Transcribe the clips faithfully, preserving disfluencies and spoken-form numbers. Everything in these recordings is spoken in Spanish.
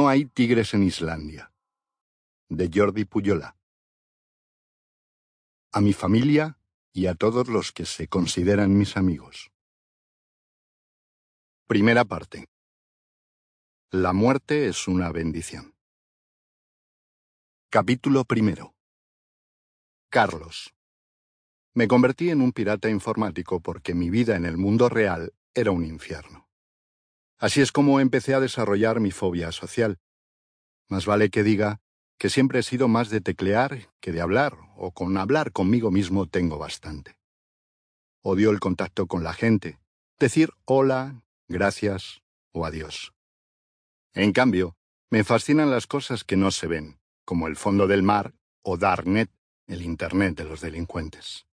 No hay tigres en Islandia. De Jordi Puyolà. A mi familia y a todos los que se consideran mis amigos. Primera parte. La muerte es una bendición. Capítulo primero. Carlos. Me convertí en un pirata informático porque mi vida en el mundo real era un infierno. Así es como empecé a desarrollar mi fobia social. Más vale que diga que siempre he sido más de teclear que de hablar, o con hablar conmigo mismo tengo bastante. Odio el contacto con la gente, decir hola, gracias o adiós. En cambio, me fascinan las cosas que no se ven, como el fondo del mar o Darknet, el Internet de los delincuentes.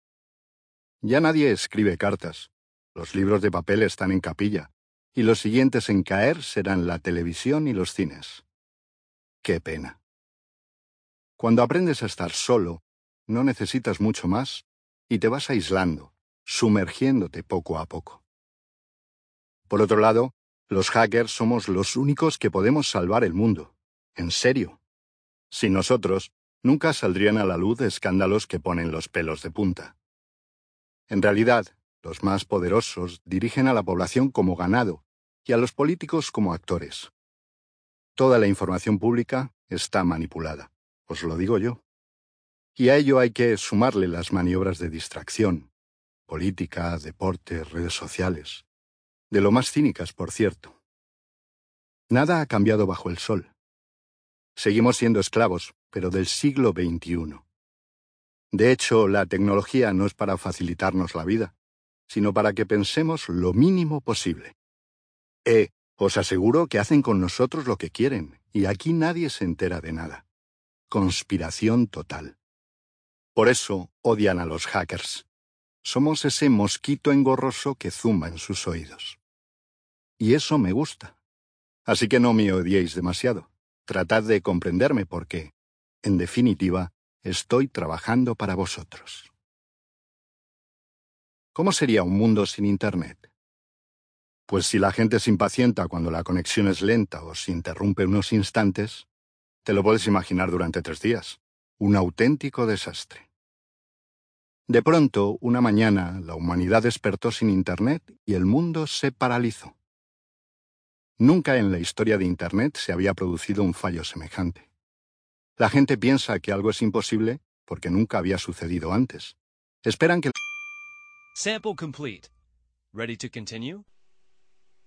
Ya nadie escribe cartas, los libros de papel están en capilla, y los siguientes en caer serán la televisión y los cines. ¡Qué pena! Cuando aprendes a estar solo, no necesitas mucho más y te vas aislando, sumergiéndote poco a poco. Por otro lado, los hackers somos los únicos que podemos salvar el mundo. En serio. Sin nosotros, nunca saldrían a la luz escándalos que ponen los pelos de punta. En realidad, los más poderosos dirigen a la población como ganado y a los políticos como actores. Toda la información pública está manipulada. Os lo digo yo. Y a ello hay que sumarle las maniobras de distracción, política, deporte, redes sociales. De lo más cínicas, por cierto. Nada ha cambiado bajo el sol. Seguimos siendo esclavos, pero del siglo veintiuno. De hecho, la tecnología no es para facilitarnos la vida, sino para que pensemos lo mínimo posible. Eh, os aseguro que hacen con nosotros lo que quieren, y aquí nadie se entera de nada. Conspiración total. Por eso odian a los hackers. Somos ese mosquito engorroso que zumba en sus oídos. Y eso me gusta. Así que no me odiéis demasiado. Tratad de comprenderme porque, en definitiva, estoy trabajando para vosotros. ¿Cómo sería un mundo sin Internet? Pues si la gente se impacienta cuando la conexión es lenta o se interrumpe unos instantes, te lo puedes imaginar durante tres días. Un auténtico desastre. De pronto, una mañana, la humanidad despertó sin Internet y el mundo se paralizó. Nunca en la historia de Internet se había producido un fallo semejante. La gente piensa que algo es imposible porque nunca había sucedido antes. Esperan que... Sample complete. Ready to continue?